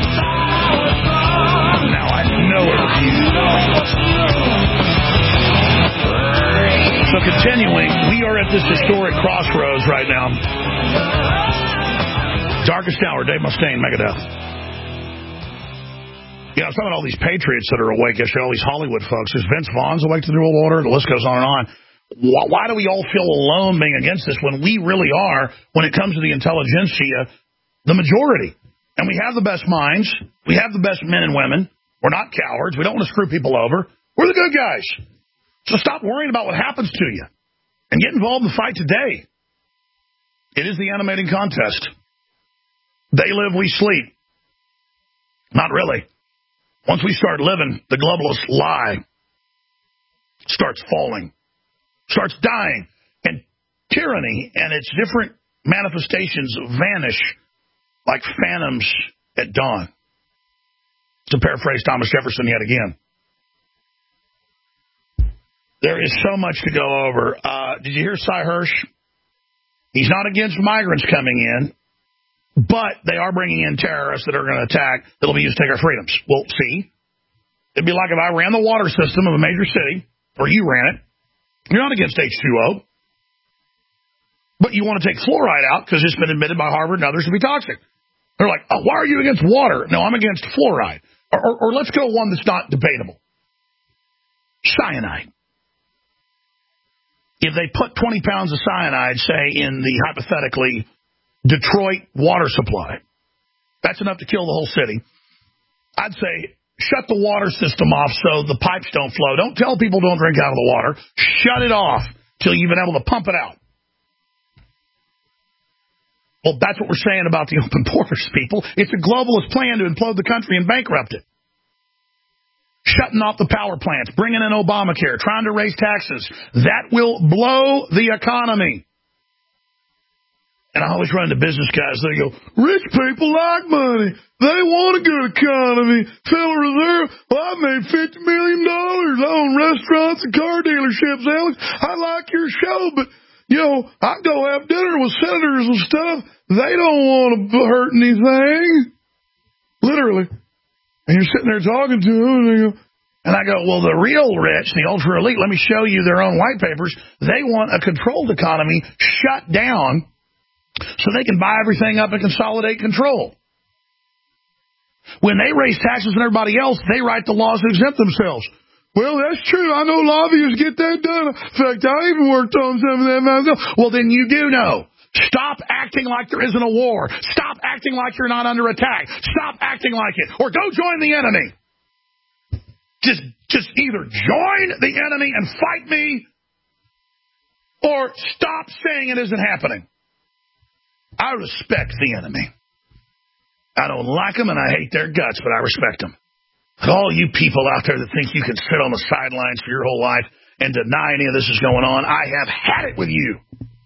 Now I know it was you. So continuing, we are at this historic crossroads right now. Darkest hour, Dave Mustaine, Megadeth. You know, some of all these patriots that are awake yesterday, all these Hollywood folks. There's Vince Vaughn's awake to the New World Order. The list goes on and on. Why, why do we all feel alone being against this when we really are, when it comes to the intelligentsia, the majority? And we have the best minds. We have the best men and women. We're not cowards. We don't want to screw people over. We're the good guys. So stop worrying about what happens to you and get involved in the fight today. It is the animating contest. They live, we sleep. Not really. Once we start living, the globalist lie starts falling, starts dying, and tyranny and its different manifestations vanish like phantoms at dawn. To paraphrase Thomas Jefferson yet again. There is so much to go over. Uh, did you hear Cy Hirsch? He's not against migrants coming in, but they are bringing in terrorists that are going to attack, that will be used to take our freedoms. Well, see, it'd be like if I ran the water system of a major city, or you ran it. You're not against H two O, but you want to take fluoride out because it's been admitted by Harvard and others to be toxic. They're like, oh, why are you against water? No, I'm against fluoride. Or, or, or let's go one that's not debatable. Cyanide. If they put twenty pounds of cyanide, say, in the hypothetically Detroit water supply, that's enough to kill the whole city. I'd say shut the water system off so the pipes don't flow. Don't tell people don't drink out of the water. Shut it off till you've been able to pump it out. Well, that's what we're saying about the open borders, people. It's a globalist plan to implode the country and bankrupt it. Shutting off the power plants, bringing in Obamacare, trying to raise taxes. That will blow the economy. And I always run into business guys. They go, rich people like money. They want a good economy. Federal Reserve, well, I made fifty million dollars. I own restaurants and car dealerships, Alex. I like your show, but, you know, I can go have dinner with senators and stuff. They don't want to hurt anything. Literally. And you're sitting there talking to them, and they go, and I go, well, the real rich, the ultra elite, let me show you their own white papers. They want a controlled economy shut down so they can buy everything up and consolidate control. When they raise taxes on everybody else, they write the laws to exempt themselves. Well, that's true. I know lobbyists get that done. In fact, I even worked on some of that myself. Well, then you do know. Stop acting like there isn't a war. Stop acting like you're not under attack. Stop acting like it. Or go join the enemy. just, just either join the enemy and fight me or stop saying it isn't happening. I respect the enemy. I don't like them and I hate their guts, but I respect them. But all you people out there that think you can sit on the sidelines for your whole life and deny any of this is going on, I have had it with you.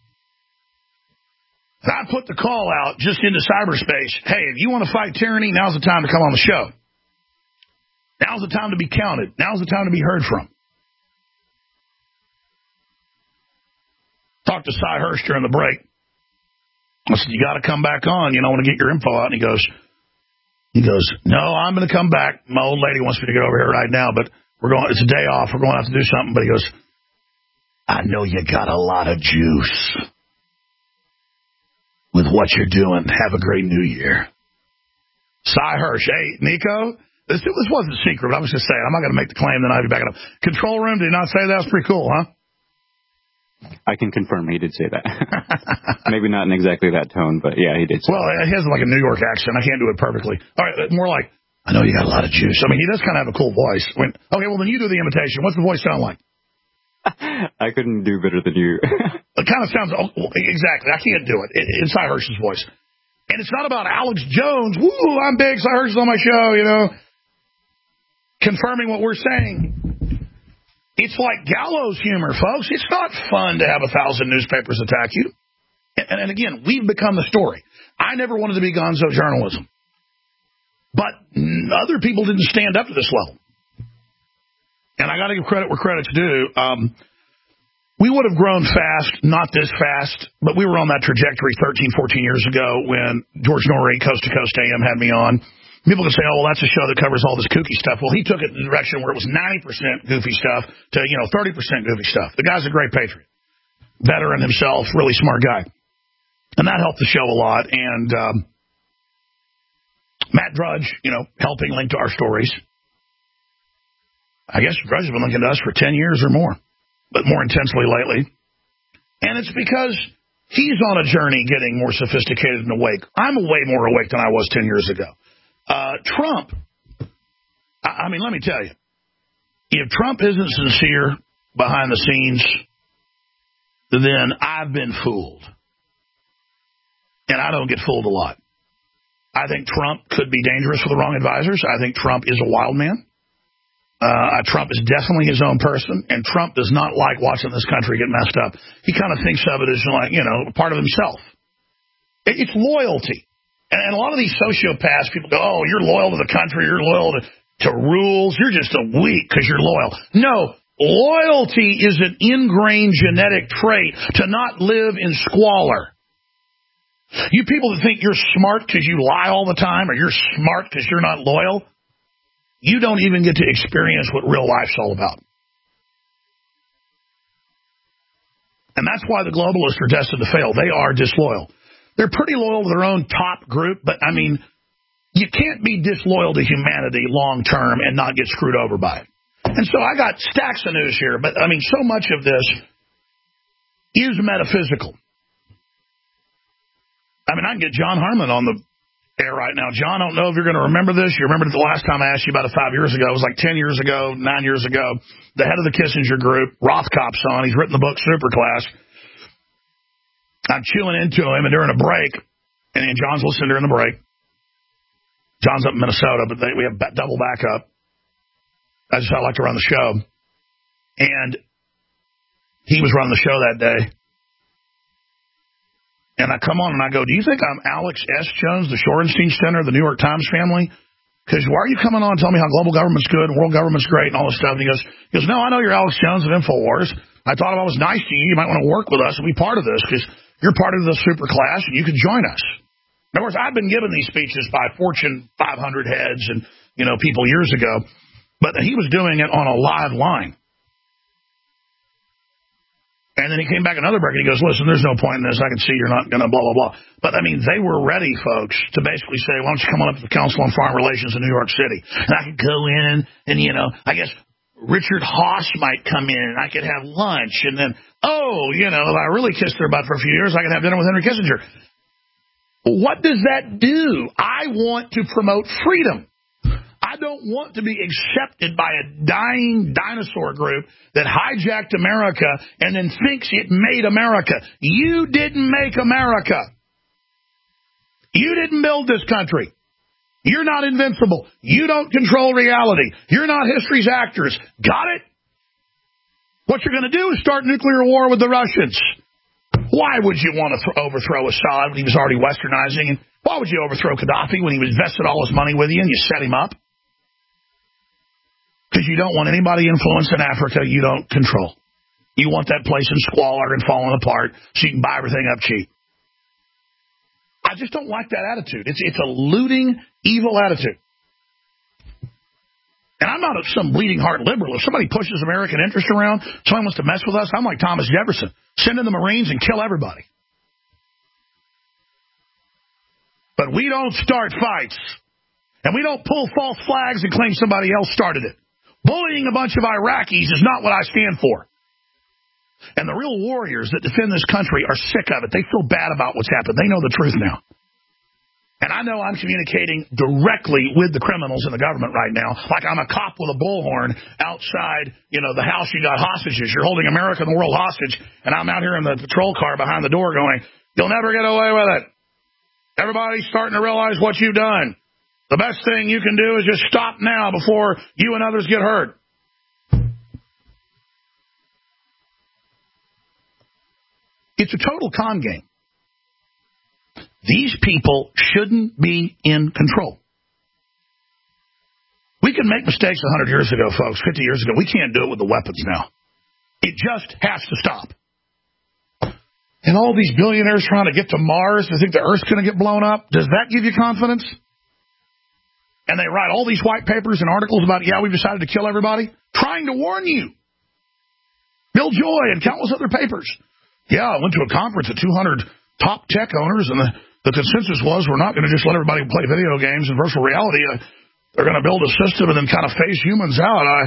And I put the call out just into cyberspace. Hey, if you want to fight tyranny, now's the time to come on the show. Now's the time to be counted. Now's the time to be heard from. Talked to Cy Hirsch during the break. I said, you got to come back on. You know, I want to get your info out. And he goes, he goes, no, I'm going to come back. My old lady wants me to get over here right now, but we're going, it's a day off. We're going to have to do something. But he goes, I know you got a lot of juice with what you're doing. Have a great new year. Cy Hirsch. Hey, Nico, this, this wasn't a secret, but I was just saying, I'm not going to make the claim, then I'll be backing up. Control room, did he not say that? That's pretty cool, huh? I can confirm he did say that. Maybe not in exactly that tone, but yeah, he did say well, that. Well, he has like a New York accent. I can't do it perfectly. All right, more like, I know you got a lot of juice. I mean, he does kind of have a cool voice. When, okay, well, then you do the imitation. What's the voice sound like? I couldn't do better than you. It kind of sounds, oh, exactly. I can't do it. it it's Cy Hirsch's voice. And it's not about Alex Jones. Woo, I'm big. Cy Hirsch is on my show, you know, confirming what we're saying. It's like gallows humor, folks. It's not fun to have a thousand newspapers attack you. And, and again, we've become the story. I never wanted to be gonzo journalism. But other people didn't stand up to this level. And I got to give credit where credit's due. Um, we would have grown fast, not this fast, but we were on that trajectory thirteen, fourteen years ago when George Norrie, Coast to Coast A M, had me on. People can say, oh, well, that's a show that covers all this kooky stuff. Well, he took it in the direction where it was ninety percent goofy stuff to, you know, thirty percent goofy stuff. The guy's a great patriot. Veteran himself, really smart guy. And that helped the show a lot. And um, Matt Drudge, you know, helping link to our stories. I guess Drudge has been linking to us for ten years or more, but more intensely lately. And it's because he's on a journey getting more sophisticated and awake. I'm way more awake than I was ten years ago. Uh, Trump, I, I mean, let me tell you, if Trump isn't sincere behind the scenes, then I've been fooled. And I don't get fooled a lot. I think Trump could be dangerous for the wrong advisors. I think Trump is a wild man. Uh, Trump is definitely his own person, and Trump does not like watching this country get messed up. He kind of thinks of it as, like, you know, part of himself. It, it's loyalty. And a lot of these sociopaths, people go, oh, you're loyal to the country, you're loyal to, to rules, you're just a weak because you're loyal. No, loyalty is an ingrained genetic trait to not live in squalor. You people that think you're smart because you lie all the time or you're smart because you're not loyal, you don't even get to experience what real life's all about. And that's why the globalists are destined to fail. They are disloyal. They're pretty loyal to their own top group, but, I mean, you can't be disloyal to humanity long term and not get screwed over by it. And so I got stacks of news here, but, I mean, so much of this is metaphysical. I mean, I can get John Harmon on the air right now. John, I don't know if you're going to remember this. You remember the last time I asked you about it five years ago. It was like ten years ago, nine years ago. The head of the Kissinger group, Rothkopf's on. He's written the book Superclass. I'm chewing into him, and during a break, and John's listening during the break. John's up in Minnesota, but they, we have double backup. That's just how I like to run the show. And he was running the show that day. And I come on and I go, do you think I'm Alex S. Jones, the Shorenstein Center, the New York Times family? Because why are you coming on and telling me how global government's good and world government's great and all this stuff? And he goes, he goes, no, I know you're Alex Jones of InfoWars. I thought if I was nice to you, you might want to work with us and be part of this because you're part of the super class and you could join us. In other words, I've been given these speeches by Fortune five hundred heads and, you know, people years ago, but he was doing it on a live line. And then he came back another break and he goes, listen, there's no point in this. I can see you're not going to blah, blah, blah. But, I mean, they were ready, folks, to basically say, why don't you come on up to the Council on Foreign Relations in New York City? And I could go in and, you know, I guess Richard Haas might come in and I could have lunch. And then, oh, you know, if I really kissed her butt for a few years, I could have dinner with Henry Kissinger. What does that do? I want to promote freedom. I I don't want to be accepted by a dying dinosaur group that hijacked America and then thinks it made America. You didn't make America. You didn't build this country. You're not invincible. You don't control reality. You're not history's actors. Got it? What you're going to do is start nuclear war with the Russians. Why would you want to th- overthrow Assad when he was already westernizing? And why would you overthrow Gaddafi when he invested all his money with you and you set him up? Because you don't want anybody influenced in Africa you don't control. You want that place in squalor and falling apart so you can buy everything up cheap. I just don't like that attitude. It's it's a looting, evil attitude. And I'm not some bleeding heart liberal. If somebody pushes American interest around, someone wants to mess with us, I'm like Thomas Jefferson. Send in the Marines and kill everybody. But we don't start fights. And we don't pull false flags and claim somebody else started it. Bullying a bunch of Iraqis is not what I stand for. And the real warriors that defend this country are sick of it. They feel bad about what's happened. They know the truth now. And I know I'm communicating directly with the criminals in the government right now, like I'm a cop with a bullhorn outside, you know, the house you got hostages. You're holding America and the world hostage, and I'm out here in the patrol car behind the door going, you'll never get away with it. Everybody's starting to realize what you've done. The best thing you can do is just stop now before you and others get hurt. It's a total con game. These people shouldn't be in control. We can make mistakes one hundred years ago, folks, fifty years ago. We can't do it with the weapons now. It just has to stop. And all these billionaires trying to get to Mars, they think the Earth's going to get blown up. Does that give you confidence? And they write all these white papers and articles about, yeah, we've decided to kill everybody, trying to warn you. Bill Joy and countless other papers. Yeah, I went to a conference of two hundred top tech owners, and the, the consensus was we're not going to just let everybody play video games and virtual reality. Uh, they're going to build a system and then kind of phase humans out. I,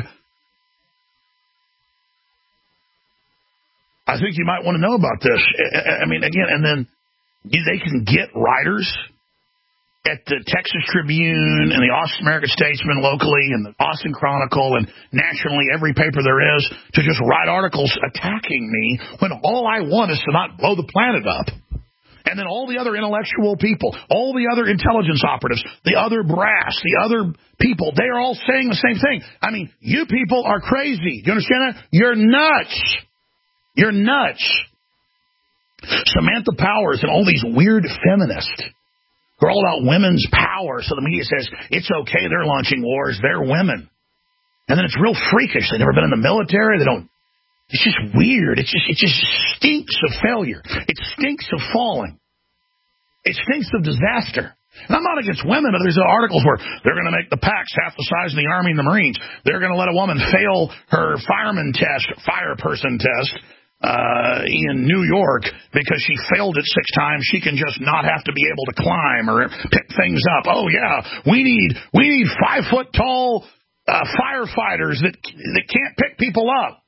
I think you might want to know about this. I, I mean, again, and then they can get writers at the Texas Tribune and the Austin American Statesman locally and the Austin Chronicle and nationally every paper there is to just write articles attacking me when all I want is to not blow the planet up. And then all the other intellectual people, all the other intelligence operatives, the other brass, the other people, they are all saying the same thing. I mean, you people are crazy. Do you understand that? You're nuts. You're nuts. Samantha Powers and all these weird feminists who are all about women's power. So the media says, it's okay, they're launching wars, they're women. And then it's real freakish. They've never been in the military. They don't. It's just weird. It just, it just stinks of failure. It stinks of falling. It stinks of disaster. And I'm not against women, but there's articles where they're going to make the PACs half the size of the Army and the Marines. They're going to let a woman fail her fireman test, fire person test, uh, in New York because she failed it six times. She can just not have to be able to climb or pick things up. Oh, yeah, we need, we need five foot tall uh, firefighters that, that can't pick people up.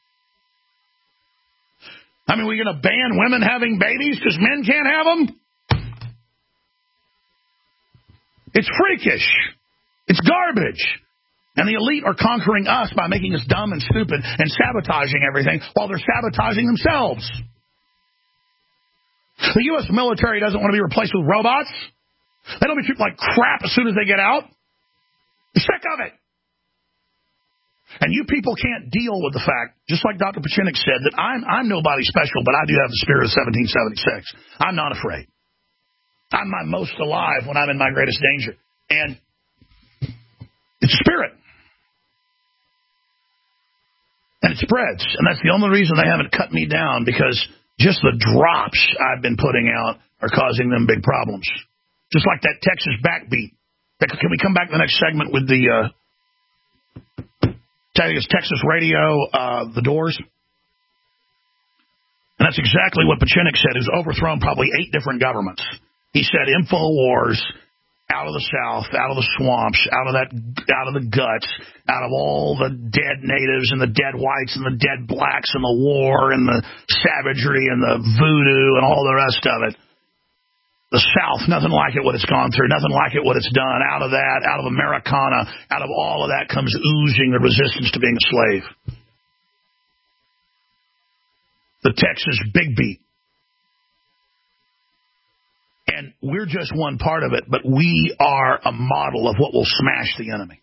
I mean, we're going to ban women having babies because men can't have them? It's freakish. It's garbage. And the elite are conquering us by making us dumb and stupid and sabotaging everything while they're sabotaging themselves. The U S military doesn't want to be replaced with robots. They don't be treated like crap as soon as they get out. They're sick of it. And you people can't deal with the fact, just like Doctor Pachinik said, that I'm I'm nobody special, but I do have the spirit of seventeen seventy-six. I'm not afraid. I'm my most alive when I'm in my greatest danger. And it's a spirit. And it spreads. And that's the only reason they haven't cut me down, because just the drops I've been putting out are causing them big problems. Just like that Texas backbeat. Can we come back to the next segment with the... Uh, I think it's Texas Radio, uh, The Doors. And that's exactly what Pachinik said, who's overthrown probably eight different governments. He said InfoWars, out of the South, out of the swamps, out of that, out of the guts, out of all the dead natives and the dead whites and the dead blacks and the war and the savagery and the voodoo and all the rest of it. The South, nothing like it, what it's gone through, nothing like it, what it's done. Out of that, out of Americana, out of all of that comes oozing the resistance to being a slave. The Texas Big Beat. And we're just one part of it, but we are a model of what will smash the enemy.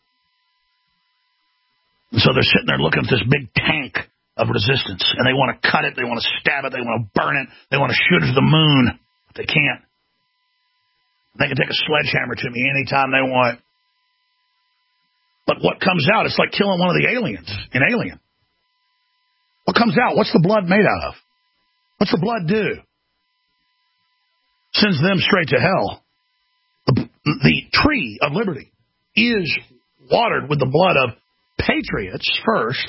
And so they're sitting there looking at this big tank of resistance, and they want to cut it, they want to stab it, they want to burn it, they want to shoot it to the moon, but they can't. They can take a sledgehammer to me anytime they want. But what comes out, it's like killing one of the aliens in Alien. What comes out? What's the blood made out of? What's the blood do? Sends them straight to hell. The, the tree of liberty is watered with the blood of patriots first,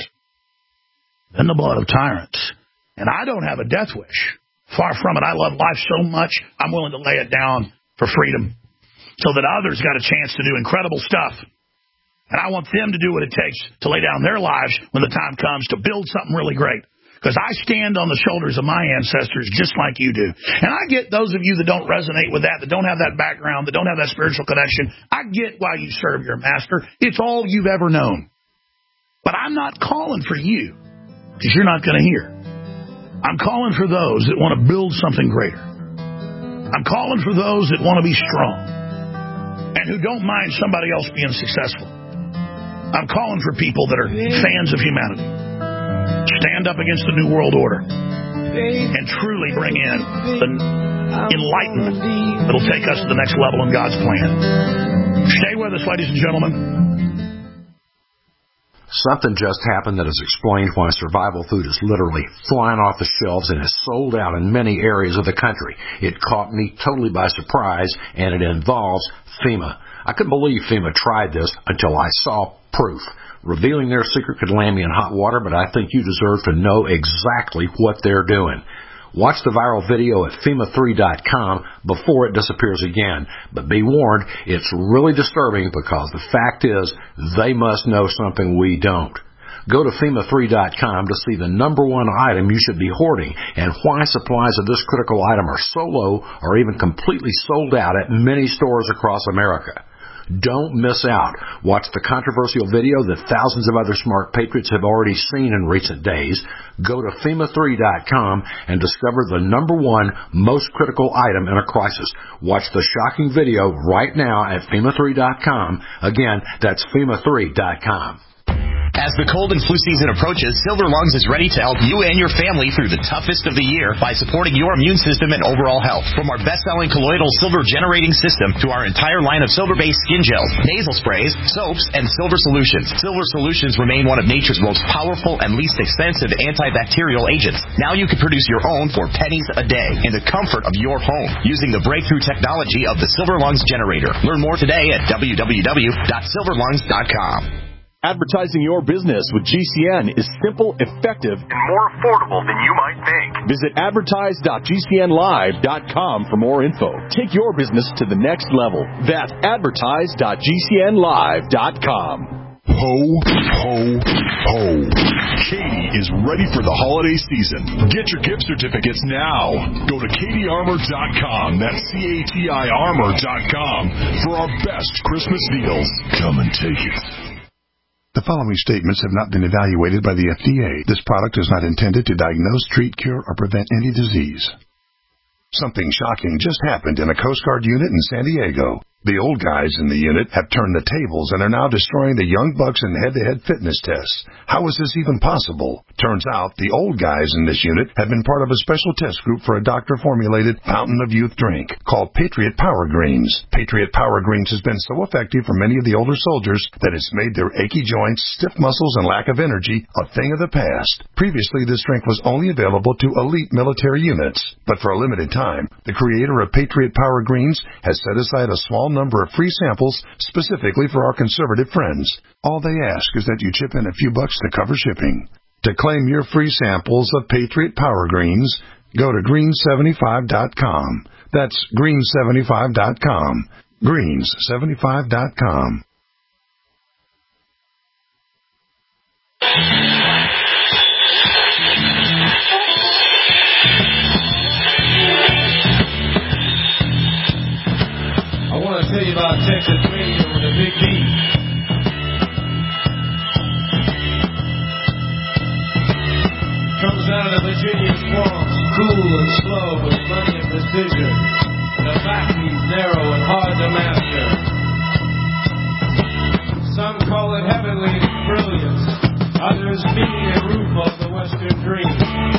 then the blood of tyrants. And I don't have a death wish. Far from it. I love life so much, I'm willing to lay it down for freedom so that others got a chance to do incredible stuff. And I want them to do what it takes to lay down their lives when the time comes to build something really great. Because I stand on the shoulders of my ancestors just like you do. And I get those of you that don't resonate with that, that don't have that background, that don't have that spiritual connection. I get why you serve your master. It's all you've ever known. But I'm not calling for you, because you're not going to hear. I'm calling for those that want to build something greater. I'm calling for those that want to be strong and who don't mind somebody else being successful. I'm calling for people that are fans of humanity. Stand up against the New World Order and truly bring in the enlightenment that'll take us to the next level in God's plan. Stay with us, ladies and gentlemen. Something just happened that has explained why survival food is literally flying off the shelves and is sold out in many areas of the country. It caught me totally by surprise, and it involves FEMA. I couldn't believe FEMA tried this until I saw proof. Revealing their secret could land me in hot water, but I think you deserve to know exactly what they're doing. Watch the viral video at FEMA three dot com before it disappears again. But be warned, it's really disturbing because the fact is they must know something we don't. Go to FEMA three dot com to see the number one item you should be hoarding and why supplies of this critical item are so low or even completely sold out at many stores across America. Don't miss out. Watch the controversial video that thousands of other smart patriots have already seen in recent days. Go to FEMA three dot com and discover the number one most critical item in a crisis. Watch the shocking video right now at FEMA three dot com. Again, that's FEMA three dot com. As the cold and flu season approaches, Silver Lungs is ready to help you and your family through the toughest of the year by supporting your immune system and overall health. From our best-selling colloidal silver generating system to our entire line of silver-based skin gels, nasal sprays, soaps, and silver solutions. Silver solutions remain one of nature's most powerful and least expensive antibacterial agents. Now you can produce your own for pennies a day in the comfort of your home using the breakthrough technology of the Silver Lungs generator. Learn more today at w w w dot silver lungs dot com. Advertising your business with G C N is simple, effective, and more affordable than you might think. Visit advertise dot g c n live dot com for more info. Take your business to the next level. That's advertise dot g c n live dot com. Ho, ho, ho. Katie is ready for the holiday season. Get your gift certificates now. Go to katie armor dot com. That's C A T I armor dot com for our best Christmas deals. Come and take it. The following statements have not been evaluated by the F D A. This product is not intended to diagnose, treat, cure, or prevent any disease. Something shocking just happened in a Coast Guard unit in San Diego. The old guys in the unit have turned the tables and are now destroying the young bucks in head-to-head fitness tests. How is this even possible? Turns out the old guys in this unit have been part of a special test group for a doctor-formulated fountain of youth drink called Patriot Power Greens. Patriot Power Greens has been so effective for many of the older soldiers that it's made their achy joints, stiff muscles, and lack of energy a thing of the past. Previously, this drink was only available to elite military units, but for a limited time, the creator of Patriot Power Greens has set aside a small number of free samples specifically for our conservative friends. All they ask is that you chip in a few bucks to cover shipping. To claim your free samples of Patriot Power Greens, go to green seventy-five dot com. That's green seventy-five dot com. greens seventy-five dot com. Texas radio with a big beat. Comes out of the Virginia swamps, cool and slow with plenty of precision. The backbeat narrow and hard to master. Some call it heavenly brilliance, others meaning a roof of the Western dream.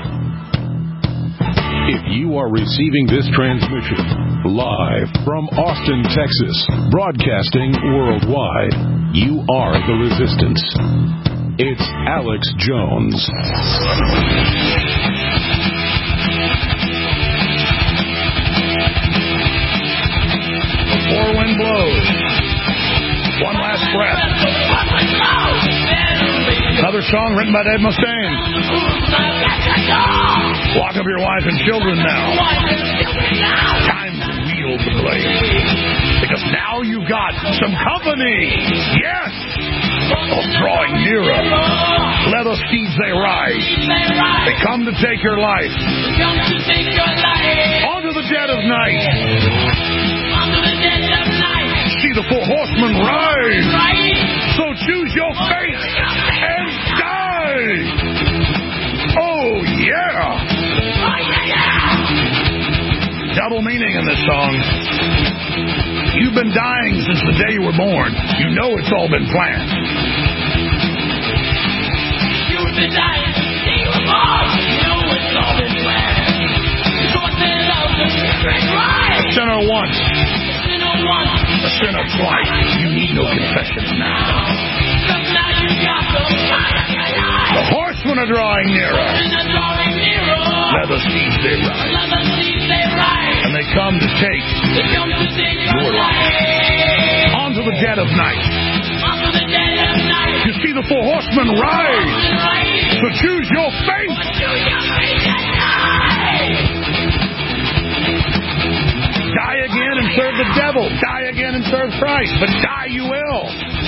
If you are receiving this transmission live from Austin, Texas, broadcasting worldwide, you are the Resistance. It's Alex Jones. Before wind blows, one last breath. Another song written by Dave Mustaine. Lock up your wife and children now. Time to wield the blade. Because now you've got some company. Yes! Oh, drawing nearer. Leather steeds they ride. They come to take your life. Onto the dead of night. See the four horsemen ride. So choose your fate and die. Oh, yeah. Double meaning in this song. You've been dying since the day you were born. You know it's all been planned. You've been dying since the day you were born. You know it's all been planned. A sinner once. A sinner twice. You need no confession now. The horsemen are drawing nearer. Leather steeds they ride. And they come to take your life. Onto the dead of night. You see the four horsemen ride. So choose your fate. Die again and serve the devil. Die again and serve Christ. But die you will.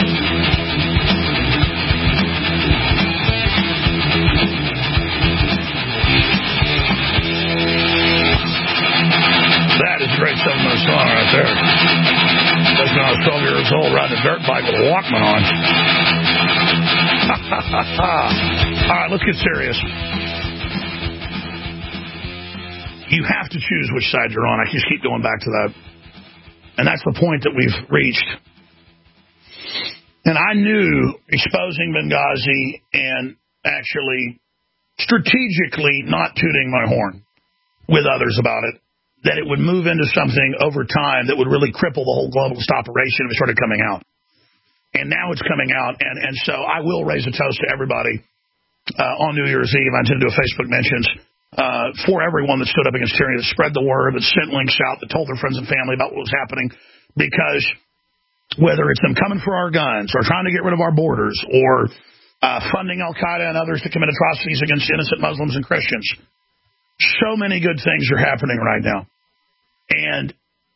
That is a great seven-minute song right there. That's when I was twelve years old riding a dirt bike with a Walkman on. All right, let's get serious. You have to choose which side you're on. I just keep going back to that. And that's the point that we've reached. And I knew exposing Benghazi and actually strategically not tooting my horn with others about it, that it would move into something over time that would really cripple the whole globalist operation if it started coming out. And now it's coming out, and, and so I will raise a toast to everybody uh, on New Year's Eve. I intend to do a Facebook mentions uh, for everyone that stood up against tyranny, that spread the word, that sent links out, that told their friends and family about what was happening, because whether it's them coming for our guns or trying to get rid of our borders or uh, funding Al-Qaeda and others to commit atrocities against innocent Muslims and Christians, so many good things are happening right now. And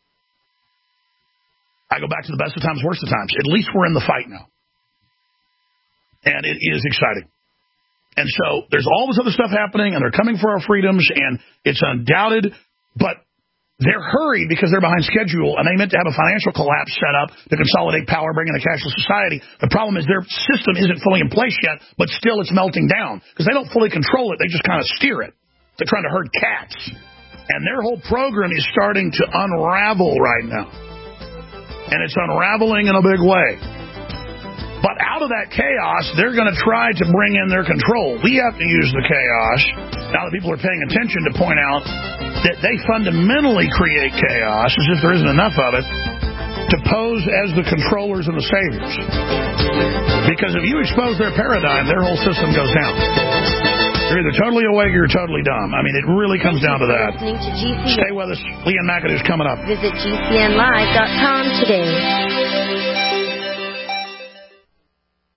I go back to the best of times, worst of times. At least we're in the fight now. And it is exciting. And so there's all this other stuff happening, and they're coming for our freedoms, and it's undoubted, but they're hurried because they're behind schedule, and they meant to have a financial collapse set up to consolidate power, bring in a cashless society. The problem is their system isn't fully in place yet, but still it's melting down because they don't fully control it. They just kind of steer it. They're trying to herd cats. And their whole program is starting to unravel right now. And it's unraveling in a big way. But out of that chaos, they're going to try to bring in their control. We have to use the chaos, now that people are paying attention, to point out that they fundamentally create chaos, as if there isn't enough of it, to pose as the controllers and the saviors. Because if you expose their paradigm, their whole system goes down. You're either totally awake or you're totally dumb. I mean, it really comes down to that. To G C N. Stay with us. Leanne McAdoo's coming up. Visit G C N live dot com today.